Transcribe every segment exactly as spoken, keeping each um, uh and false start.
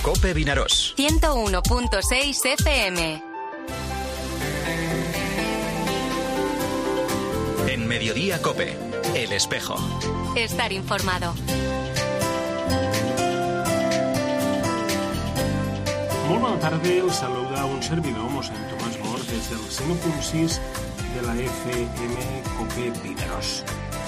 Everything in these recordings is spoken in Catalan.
Cope Vinaròs. ciento uno punto seis F M. En Mediodía Cope, El Espejo. Estar informado. Molt bona tarda, el saluda un servidor, mossèn Tomàs Mor, des del cent u punt sis de la F M Cope Vinaròs.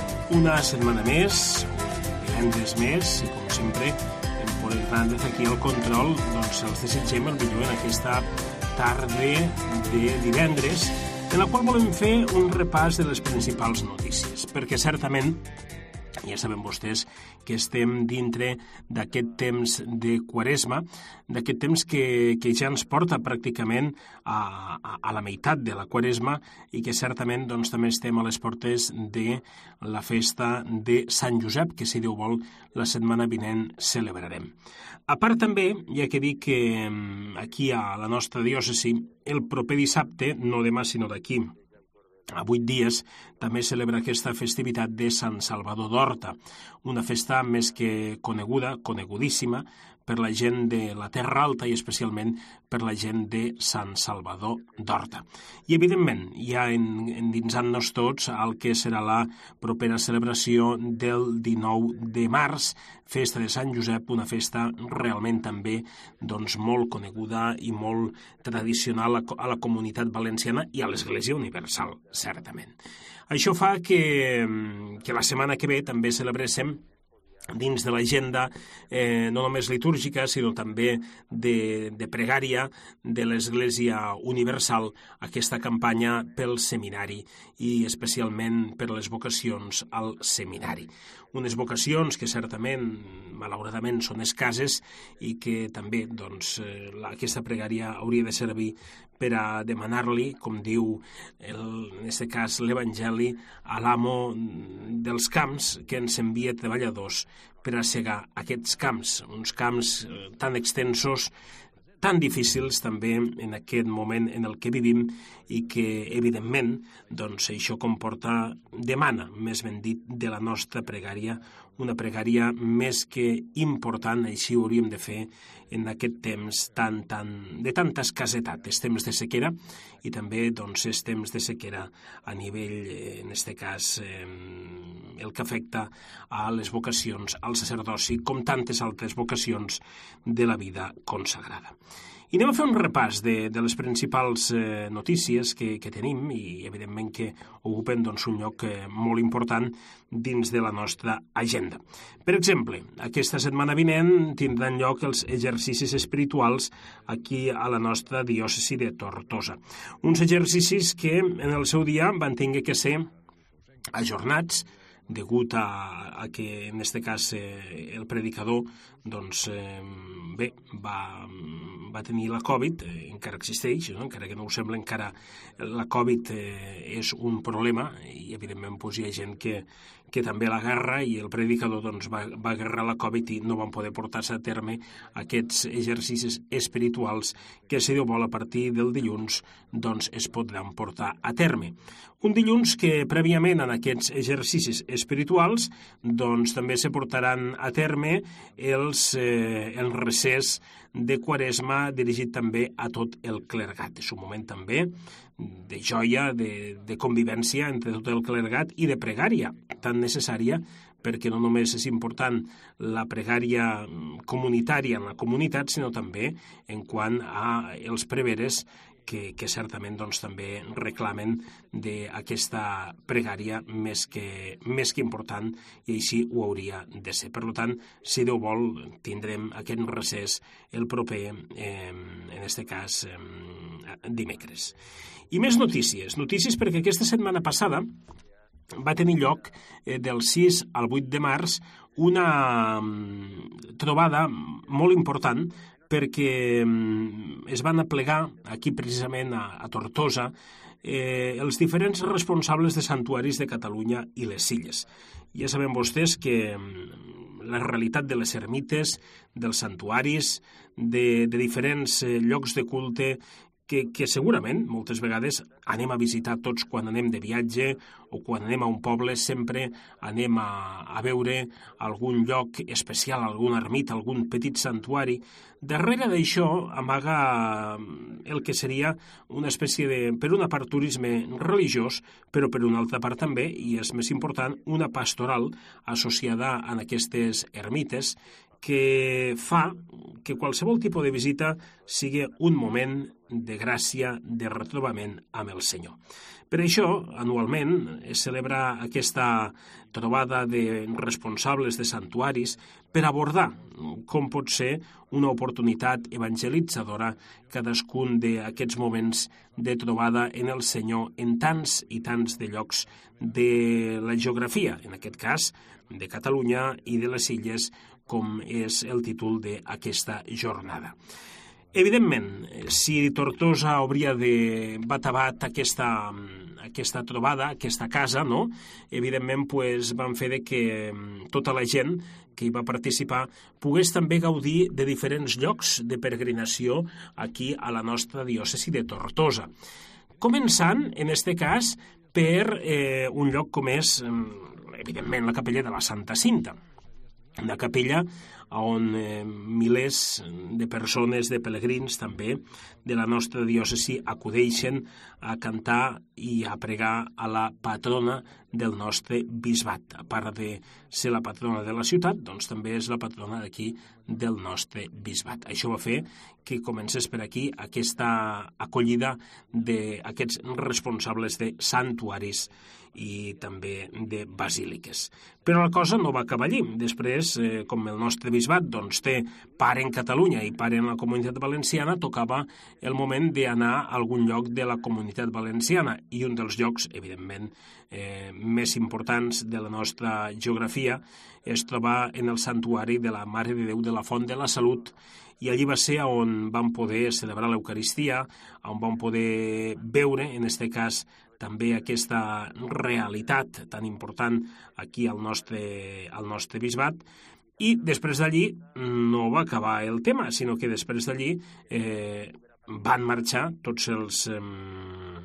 Una setmana més, un divendres més, i com sempre, en Pol Hernández aquí al control, doncs els desitgem el millor en aquesta tarda de divendres, en la qual volem fer un repàs de les principals notícies, perquè certament ja saben vostès que estem dintre d'aquest temps de Quaresma, d'aquest temps que, que ja ens porta pràcticament a, a, a la meitat de la Quaresma i que certament doncs, també estem a les portes de la festa de Sant Josep, que si Déu vol la setmana vinent celebrarem. A part també, ja que dic que aquí a la nostra diòcesi el proper dissabte, no demà sinó d'aquí a vuit dies, també celebra aquesta festivitat de Sant Salvador d'Horta, una festa més que coneguda, conegudíssima, per la gent de la Terra Alta i especialment per la gent de Sant Salvador d'Horta. I, evidentment, ja endinsant-nos tots al que serà la propera celebració del dinou de març, festa de Sant Josep, una festa realment també doncs, molt coneguda i molt tradicional a la comunitat valenciana i a l'Església Universal, certament. Això fa que, que la setmana que ve també celebréssim dins de l'agenda eh, no només litúrgica, sinó també de, de pregària de l'Església Universal, aquesta campanya pel seminari i especialment per les vocacions al seminari. Unes vocacions que certament, malauradament, són escasses i que també doncs, eh, aquesta pregària hauria de servir per a demanar-li, com diu el, en aquest cas l'Evangeli, a l'amo dels camps que ens envia treballadors per a segar aquests camps, uns camps eh, tan extensos, tan difícils també en aquest moment en el que vivim i que, evidentment, doncs això comporta, demana, més ben dit, de la nostra pregària, una pregària més que important, així ho hauríem de fer en aquest temps tan, tan, de tanta escassetat. És temps de sequera i també doncs, és temps de sequera a nivell, en aquest cas, eh, el que afecta a les vocacions, al sacerdoci, com tantes altres vocacions de la vida consagrada. I anem a fer un repàs de, de les principals eh, notícies que, que tenim i, evidentment, que ocupen doncs, un lloc eh, molt important dins de la nostra agenda. Per exemple, aquesta setmana vinent tindran lloc els exercicis espirituals aquí a la nostra diòcesi de Tortosa. Uns exercicis que en el seu dia van tenir que ser ajornats degut a, a que, en aquest cas, eh, el predicador doncs, eh, bé, va, va tenir la Covid, eh, encara existeix, no? Encara que no ho sembla, encara la Covid eh, és un problema i, evidentment, doncs, hi ha gent que, que també l'agarra i el predicador doncs, va, va agarrar la Covid i no van poder portar-se a terme aquests exercicis espirituals que, si Déu vol, a partir del dilluns doncs, es podran portar a terme. Un dilluns que, prèviament, en aquests exercicis espirituals, doncs, també se portaran a terme els, eh, el recés de Quaresma dirigit també a tot el clergat. És un moment també de joia, de, de convivència entre tot el clergat i de pregària tan necessària, perquè no només és important la pregària comunitària en la comunitat, sinó també en quant a els preveres que, que certament doncs, també reclamen d'aquesta pregària més que, més que important i així ho hauria de ser. Per tant, si Déu vol, tindrem aquest recés el proper, eh, en aquest cas, eh, dimecres. I més notícies. Notícies perquè aquesta setmana passada va tenir lloc eh, del sis al vuit de març una um, trobada molt important perquè es van aplegar aquí precisament a, a Tortosa eh, els diferents responsables de santuaris de Catalunya i les Illes. Ja sabem vostès que la realitat de les ermites, dels santuaris, de, de diferents eh, llocs de culte que, que segurament moltes vegades anem a visitar tots quan anem de viatge o quan anem a un poble, sempre anem a, a veure algun lloc especial, alguna ermita, algun petit santuari. Darrere d'això amaga el que seria una espècie de, per una part, turisme religiós, però per una altra part també, i és més important, una pastoral associada a aquestes ermites, que fa que qualsevol tipus de visita sigui un moment de gràcia, de retrobament amb el Senyor. Per això, anualment, es celebra aquesta trobada de responsables de santuaris per abordar com pot ser una oportunitat evangelitzadora cadascun d'aquests moments de trobada en el Senyor en tants i tants de llocs de la geografia, en aquest cas de Catalunya i de les Illes, com és el títol d'aquesta jornada. Evidentment, si Tortosa hauria de bat a bat aquesta, aquesta trobada, aquesta casa, no? Evidentment, pues, van fer de que tota la gent que hi va participar pogués també gaudir de diferents llocs de peregrinació aquí a la nostra diòcesi de Tortosa. Començant, en aquest cas, per eh, un lloc com és, evidentment, la capella de la Santa Cinta. Una capella on eh, milers de persones, de pelegrins també, de la nostra diòcesi acudeixen a cantar i a pregar a la patrona del nostre bisbat. A part de ser la patrona de la ciutat, doncs també és la patrona d'aquí del nostre bisbat. Això va fer que comencés per aquí aquesta acollida d'aquests responsables de santuaris i també de basíliques. Però la cosa no va acabar allí. Després, eh, com el nostre bisbat doncs, té pare en Catalunya i pare en la Comunitat Valenciana, tocava el moment d'anar a algun lloc de la Comunitat Valenciana, i un dels llocs, evidentment, eh, més importants de la nostra geografia es troba en el santuari de la Mare de Déu de la Font de la Salut, i allí va ser on vam poder celebrar l'Eucaristia, on vam poder veure, en aquest cas, també aquesta realitat tan important aquí al nostre, al nostre bisbat. I després d'allí no va acabar el tema, sinó que després d'allí eh, van marxar tots els, eh,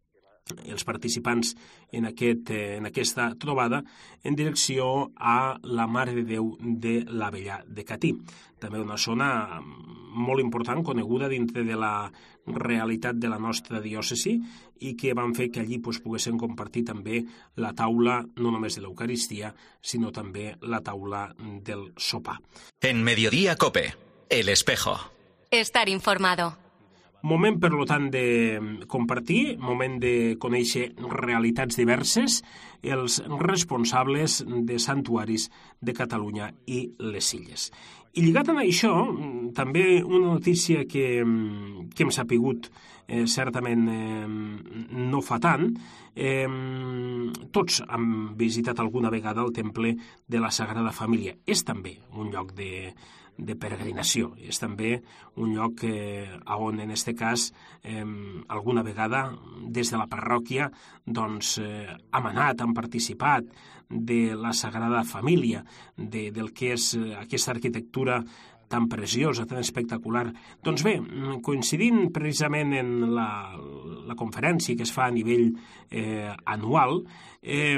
els participants en, aquest, eh, en aquesta trobada en direcció a la Mare de Déu de l'Abellà de Catí. També una zona molt important, coneguda dintre de la realitat de la nostra diòcesi, i que van fer que allí pues, poguessin compartir també la taula no només de l'Eucaristia, sinó també la taula del sopar. En Mediodía Cope, El Espejo. Estar informado. Moment, per tant, de compartir, moment de conèixer realitats diverses, els responsables de santuaris de Catalunya i les Illes. I lligat amb això, també una notícia que, que hem sapigut eh, certament eh, no fa tant, eh, tots hem visitat alguna vegada el temple de la Sagrada Família. És també un lloc de, de peregrinació, és també un lloc eh, on, en aquest cas, eh, alguna vegada des de la parròquia doncs, eh, hem anat, hem participat de la Sagrada Família, de, del que és aquesta arquitectura tan preciosa, tan espectacular. Doncs bé, coincidint precisament en la, la conferència que es fa a nivell eh, anual, eh,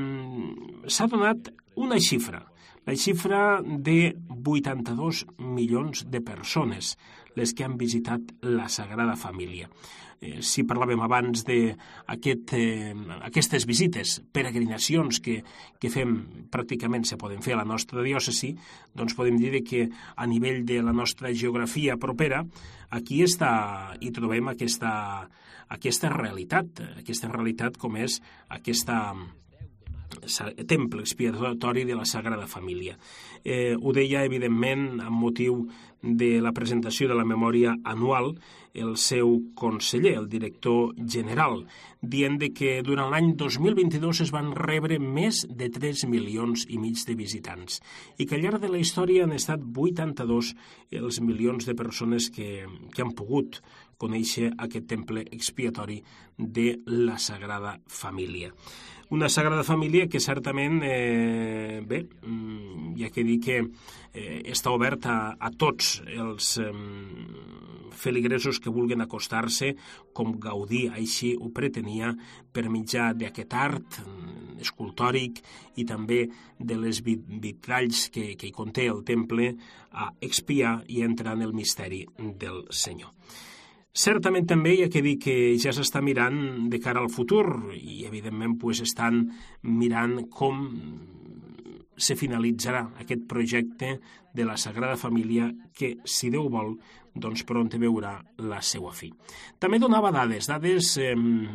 s'ha donat una xifra, la xifra de vuitanta-dos milions de persones les que han visitat la Sagrada Família. Eh, si parlàvem abans d'aquestes eh, aquestes visites, peregrinacions que, que fem, pràcticament se poden fer a la nostra diòcesi, doncs podem dir que a nivell de la nostra geografia propera, aquí està, hi trobem aquesta, aquesta realitat, aquesta realitat com és aquesta temple expiatori de la Sagrada Família. Eh, ho deia, evidentment, amb motiu de la presentació de la memòria anual, el seu conseller, el director general, dient de que durant l'any dos mil vint-i-dos es van rebre més de tres milions i mig de visitants i que al llarg de la història han estat vuitanta-dos els milions de persones que, que han pogut conèixer aquest temple expiatori de la Sagrada Família. Una Sagrada Família que certament, eh, bé, hi ha que dir que eh, està oberta a, a tots els, eh, feligresos que vulguen acostar-se, com Gaudí així ho pretenia, per mitjà d'aquest art escultòric i també de les vitralls que, que hi conté el temple, a expiar i entrar en el misteri del Senyor. Certament també hi ha que dir que ja s'està mirant de cara al futur i evidentment pues, estan mirant com se finalitzarà aquest projecte de la Sagrada Família que, si Déu vol, doncs pront veurà la seva fi. També donava dades, dades eh,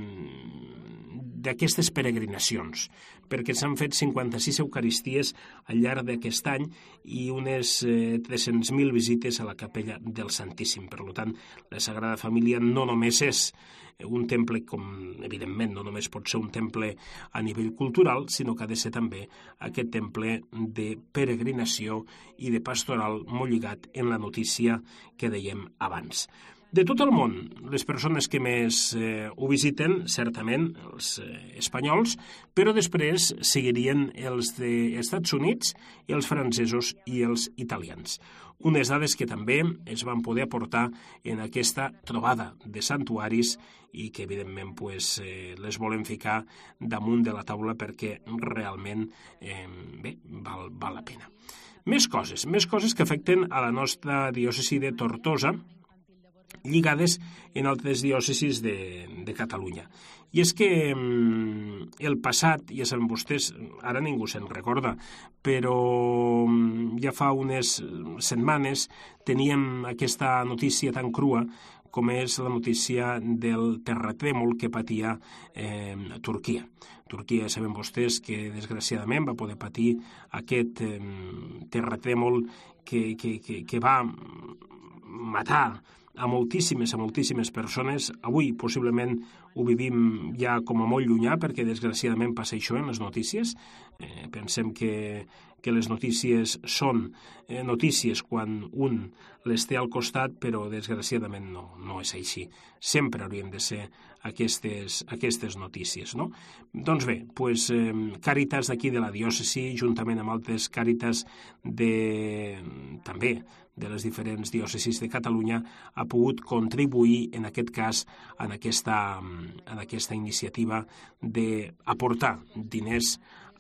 d'aquestes peregrinacions, perquè s'han fet cinquanta-sis eucaristies al llarg d'aquest any i unes eh, tres-cents mil visites a la capella del Santíssim. Per tant, la Sagrada Família no només és un temple, com evidentment no només pot ser un temple a nivell cultural, sinó que ha de ser també aquest temple de peregrinació i de pastoral molt lligat en la notícia que dèiem abans. De tot el món, les persones que més eh, ho visiten, certament, els eh, espanyols, però després seguirien els dels Estats Units i els francesos i els italians. Unes dades que també es van poder aportar en aquesta trobada de santuaris i que, evidentment, pues, eh, les volem ficar damunt de la taula perquè realment eh, bé, val, val la pena. Més coses, més coses que afecten a la nostra diòcesi de Tortosa, lligades en altres diòcesis de, de Catalunya. I és que mm, el passat, ja saben vostès, ara ningú se'n recorda, però ja fa unes setmanes teníem aquesta notícia tan crua com és la notícia del terratrèmol que patia eh, Turquia. Turquia, saben vostès que desgraciadament va poder patir aquest eh, terratrèmol que, que, que, que va matar a moltíssimes, a moltíssimes persones. Avui possiblement ho vivim ja com a molt llunyà perquè desgraciadament passa això en les notícies. Eh, pensem que, que les notícies són eh, notícies quan un les té al costat, però desgraciadament no, no és així. Sempre haurien de ser aquestes, aquestes notícies, no? Doncs bé, pues, eh, Càritas d'aquí de la diòcesi, juntament amb altres Càritas de, també de les diferents diòcesis de Catalunya, ha pogut contribuir, en aquest cas, en aquesta, en aquesta iniciativa d'aportar diners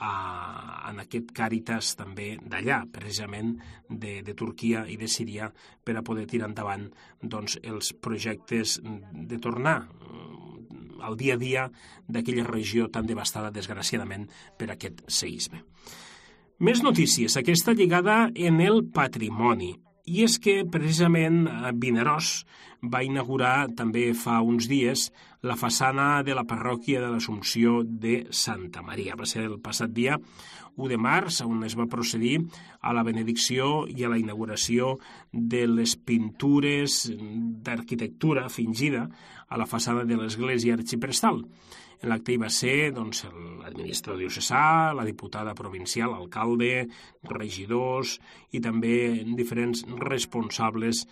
a, en aquest Càritas també d'allà, precisament de, de Turquia i de Síria, per a poder tirar endavant doncs, els projectes de tornar al dia a dia d'aquella regió tan devastada, desgraciadament, per aquest seisme. Més notícies, aquesta lligada en el patrimoni. I és que, precisament, Vinaròs va inaugurar també fa uns dies la façana de la parròquia de l'Assumpció de Santa Maria. Va ser el passat dia u de març, on es va procedir a la benedicció i a la inauguració de les pintures d'arquitectura fingida a la façana de l'església arxiprestal. En l'acte hi va ser doncs, l'administrador diocesà, la diputada provincial, l'alcalde, regidors i també diferents responsables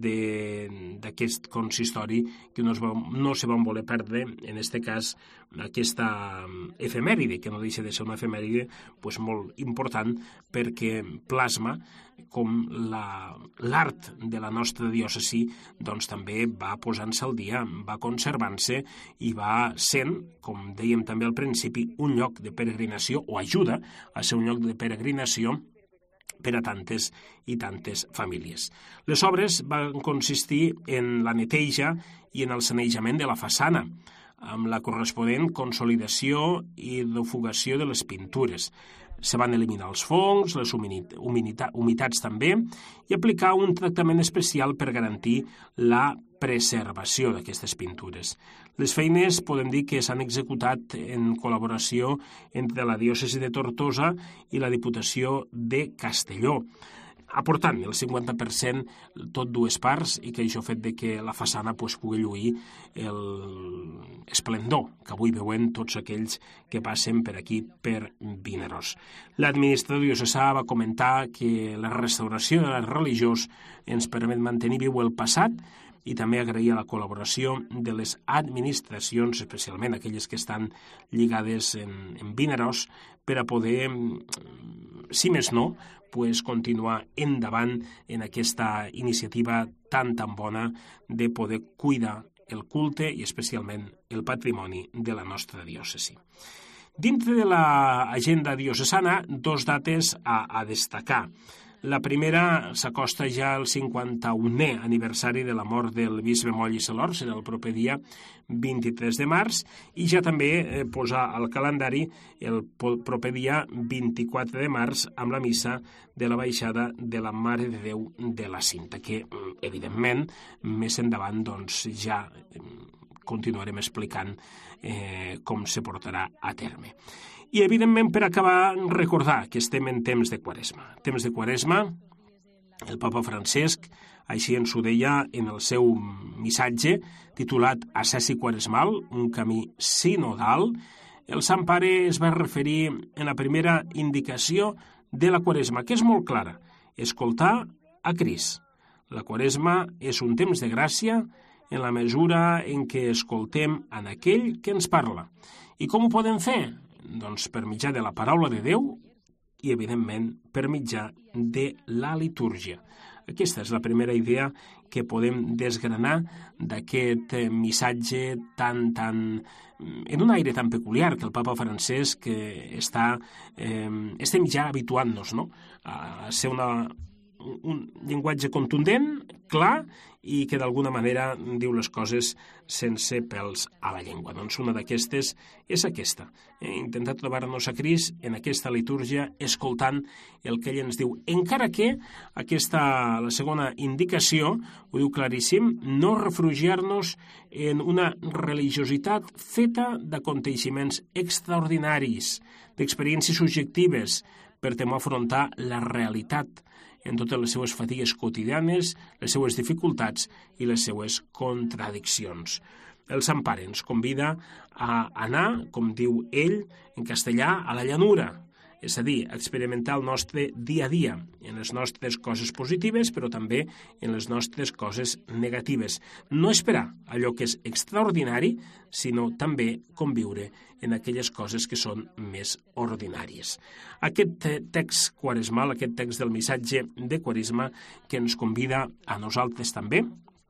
d'aquest consistori que no es, va, no se van voler perdre, en aquest cas, aquesta efemèride, que no deixa de ser una efemèride pues, molt important perquè plasma com l'art la, de la nostra diòcesi doncs, també va posant-se al dia, va conservant-se i va sent, com dèiem també al principi, un lloc de peregrinació o ajuda a ser un lloc de peregrinació per a tantes i tantes famílies. Les obres van consistir en la neteja i en el sanejament de la façana, amb la corresponent consolidació i defugació de les pintures. Se van eliminar els fongs, les humitats també, i aplicar un tractament especial per garantir la preservació d'aquestes pintures. Les feines podem dir que s'han executat en col·laboració entre la diòcesi de Tortosa i la Diputació de Castelló, aportant el cinquanta per cent tot dues parts i que això ha fet de que la façana pues, pugui lluir l'esplendor que avui veuen tots aquells que passen per aquí, per Vinaròs. L'administrador diocesà va comentar que la restauració de l'art religiós ens permet mantenir viu el passat i també agrair la col·laboració de les administracions, especialment aquelles que estan lligades en, en Vinaròs, per a poder, si més no, pues, continuar endavant en aquesta iniciativa tan tan bona de poder cuidar el culte i especialment el patrimoni de la nostra diòcesi. Dintre de l'agenda diocesana, dos dates a, a destacar. La primera s'acosta ja al cinquanta-unè aniversari de la mort del bisbe Moll i Celor, serà el proper dia vint-i-tres de març, i ja també eh, posar al calendari el proper dia vint-i-quatre de març amb la missa de la baixada de la Mare de Déu de la Cinta, que, evidentment, més endavant doncs, ja continuarem explicant eh, com se portarà a terme. I, evidentment, per acabar, recordar que estem en temps de Quaresma. Temps de Quaresma, el papa Francesc, així ens ho deia en el seu missatge, titulat Assesi Quaresmal, un camí sinodal. El Sant Pare es va referir en la primera indicació de la Quaresma, que és molt clara, escoltar a Crist. La Quaresma és un temps de gràcia en la mesura en què escoltem en aquell que ens parla. I com ho podem fer? Doncs per mitjà de la paraula de Déu i, evidentment, per mitjà de la litúrgia. Aquesta és la primera idea que podem desgranar d'aquest missatge tan, tan, en un aire tan peculiar que el papa Francesc està, eh, estem ja habituant-nos, no?, a ser una, un llenguatge contundent, clar, i que d'alguna manera diu les coses sense pèls a la llengua. Doncs una d'aquestes és aquesta, eh? intentar trobar-nos a Crist en aquesta litúrgia escoltant el que ell ens diu. Encara que aquesta, la segona indicació, ho diu claríssim, no refugiar-nos en una religiositat feta d'aconteixements extraordinaris, d'experiències subjectives, per temor a afrontar la realitat en totes les seues fatigues quotidianes, les seues dificultats i les seues contradiccions. El Sant Pare ens convida a anar, com diu ell, en castellà, a la llanura, és a dir, a experimentar el nostre dia a dia, en les nostres coses positives, però també en les nostres coses negatives. No esperar allò que és extraordinari, sinó també conviure en aquelles coses que són més ordinàries. Aquest text quaresmal, aquest text del missatge de Quaresma, que ens convida a nosaltres també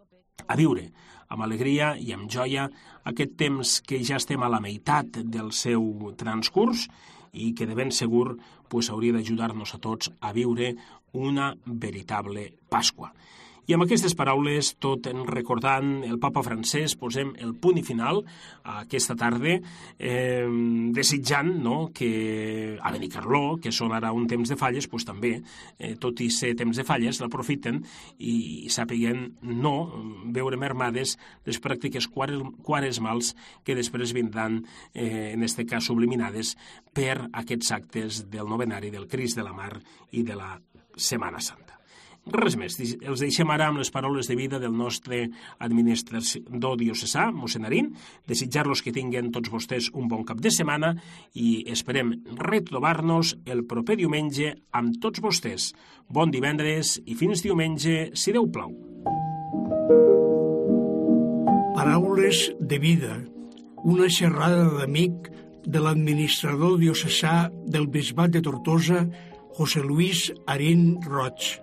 a viure amb alegria i amb joia aquest temps que ja estem a la meitat del seu transcurs i que de ben segur pues, hauria d'ajudar-nos a tots a viure una veritable Pasqua. I amb aquestes paraules, tot en recordant el papa Francesc, posem el punt i final aquesta tarda, eh, desitjant no, que a Benicarló, que són ara un temps de falles, pues, també, eh, tot i ser temps de falles, l'aprofiten i sàpiguen no veure mermades les pràctiques quaresmals que després vindran, eh, en aquest cas, subliminades per aquests actes del novenari del Crist de la Mar i de la Setmana Santa. Res més, els deixem ara amb les paraules de vida del nostre administrador diocesà, mossèn Arín, desitjar-los que tinguen tots vostès un bon cap de setmana i esperem retrobar-nos el proper diumenge amb tots vostès. Bon divendres i fins diumenge, si Déu plau. Paraules de vida, una xerrada d'amic de l'administrador diocesà del Bisbat de Tortosa, José Luis Arín Roig.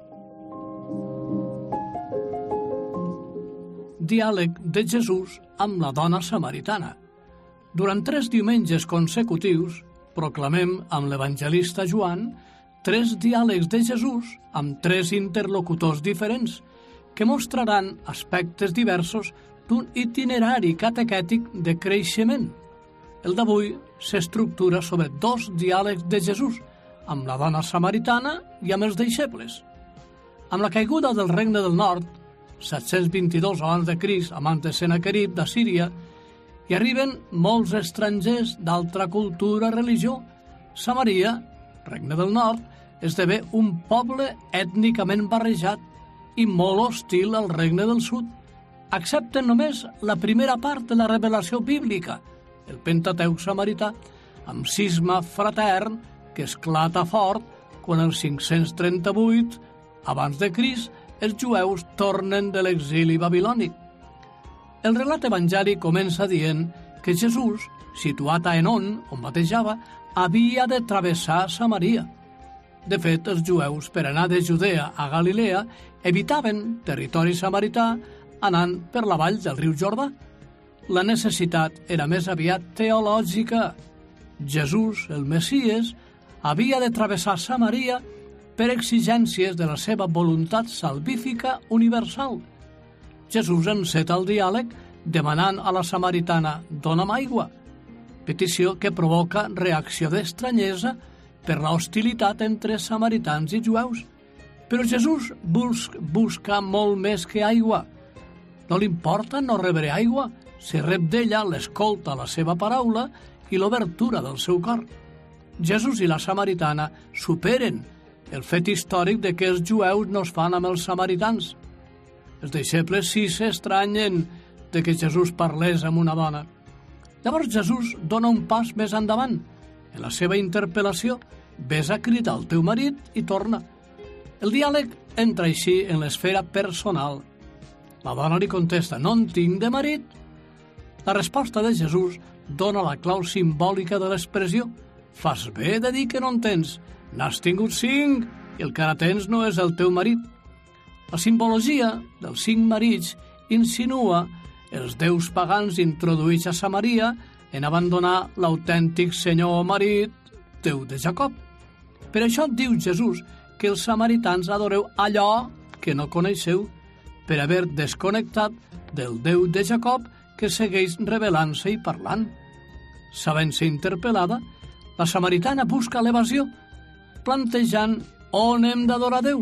Diàleg de Jesús amb la dona samaritana. Durant tres diumenges consecutius proclamem amb l'evangelista Joan tres diàlegs de Jesús amb tres interlocutors diferents que mostraran aspectes diversos d'un itinerari catequètic de creixement. El d'avui s'estructura sobre dos diàlegs de Jesús amb la dona samaritana i amb els deixebles. Amb la caiguda del Regne del Nord, set-cents vint-i-dos abans de Crist, amant de Sennacherib de Síria, hi arriben molts estrangers d'altra cultura, religió. Samaria, Regne del Nord, esdevé un poble ètnicament barrejat i molt hostil al Regne del Sud. Accepten només la primera part de la revelació bíblica, el Pentateuc samarità, amb cisma fratern que esclata fort quan el cinc-cents trenta-vuit abans de Crist els jueus tornen de l'exili babilònic. El relat evangèlic comença dient que Jesús, situat a Enon, on batejava, havia de travessar Samaria. De fet, els jueus, per anar de Judea a Galilea, evitaven territori samarità anant per la vall del riu Jordà. La necessitat era més aviat teològica. Jesús, el Messies, havia de travessar Samaria per exigències de la seva voluntat salvífica universal. Jesús enceta el diàleg demanant a la samaritana «Dóna'm aigua», petició que provoca reacció d'estranyesa per la hostilitat entre samaritans i jueus. Però Jesús bus busca molt més que aigua. No li importa no rebre aigua si rep d'ella l'escolta la seva paraula i l'obertura del seu cor. Jesús i la samaritana superen el fet històric de que els jueus no es fan amb els samaritans. Els deixebles sí s'estranyen de que Jesús parlés amb una dona. Llavors Jesús dona un pas més endavant. En la seva interpel·lació, ves a cridar al teu marit i torna. El diàleg entra així en l'esfera personal. La dona li contesta, no en tinc de marit. La resposta de Jesús dona la clau simbòlica de l'expressió. Fas bé de dir que no en tens. N'has tingut cinc i el que ara tens no és el teu marit. La simbologia dels cinc marits insinua els déus pagans introduïts a Samaria en abandonar l'autèntic senyor marit, Déu de Jacob. Per això diu Jesús que els samaritans adoreu allò que no coneixeu per haver desconnectat del Déu de Jacob que segueix revelant-se i parlant. Sabent-se interpel·lada, la samaritana busca l'evasió, plantejant on hem d'adorar Déu.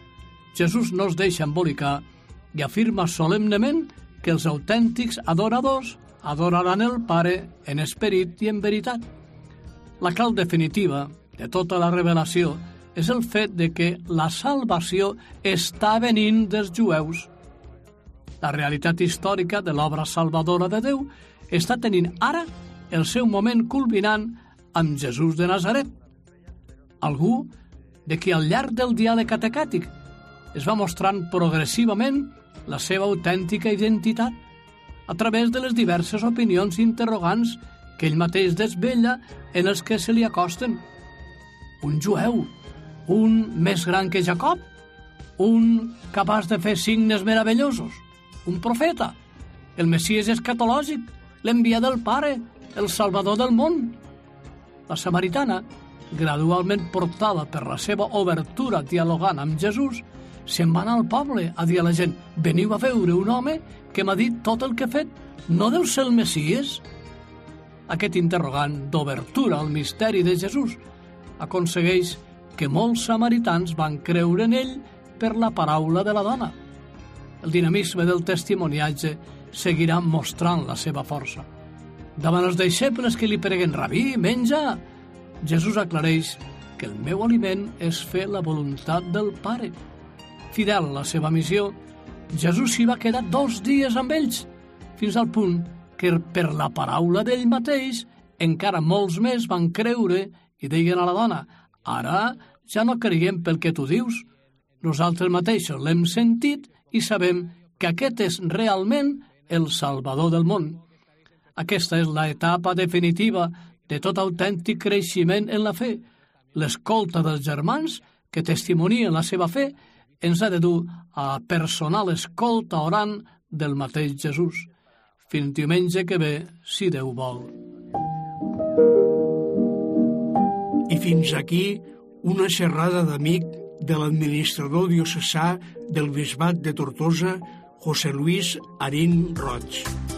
Jesús no es deixa embolicar i afirma solemnement que els autèntics adoradors adoraran el Pare en esperit i en veritat. La clau definitiva de tota la revelació és el fet de que la salvació està venint dels jueus. La realitat històrica de l'obra salvadora de Déu està tenint ara el seu moment culminant amb Jesús de Nazaret. Algú de qui al llarg del diàleg catecàtic es va mostrant progressivament la seva autèntica identitat a través de les diverses opinions interrogants que ell mateix desvella en els que se li acosten. Un jueu, un més gran que Jacob, un capaç de fer signes meravellosos, un profeta, el Messies escatològic, l'enviat del Pare, el Salvador del món. La samaritana, gradualment portada per la seva obertura dialogant amb Jesús, se'n va anar al poble a dir a la gent: veniu a veure un home que m'ha dit tot el que he fet, no deu ser el Messies? Aquest interrogant d'obertura al misteri de Jesús aconsegueix que molts samaritans van creure en ell per la paraula de la dona. El dinamisme del testimoniatge seguirà mostrant la seva força. Davant els deixebles que li preguen: Rabí, menja! Jesús aclareix que el meu aliment és fer la voluntat del Pare. Fidel a la seva missió, Jesús s'hi va quedar dos dies amb ells, fins al punt que per la paraula d'ell mateix encara molts més van creure i deien a la dona: ara ja no creiem pel que tu dius, nosaltres mateixos l'hem sentit i sabem que aquest és realment el Salvador del món. Aquesta és l'etapa definitiva de tot autèntic creixement en la fe. L'escolta dels germans que testimonien la seva fe ens ha de dur a personal escolta orant del mateix Jesús. Fins diumenge que ve, si Déu vol. I fins aquí una xerrada d'amic de l'administrador diocesà del Bisbat de Tortosa, José Luis Arín Roig.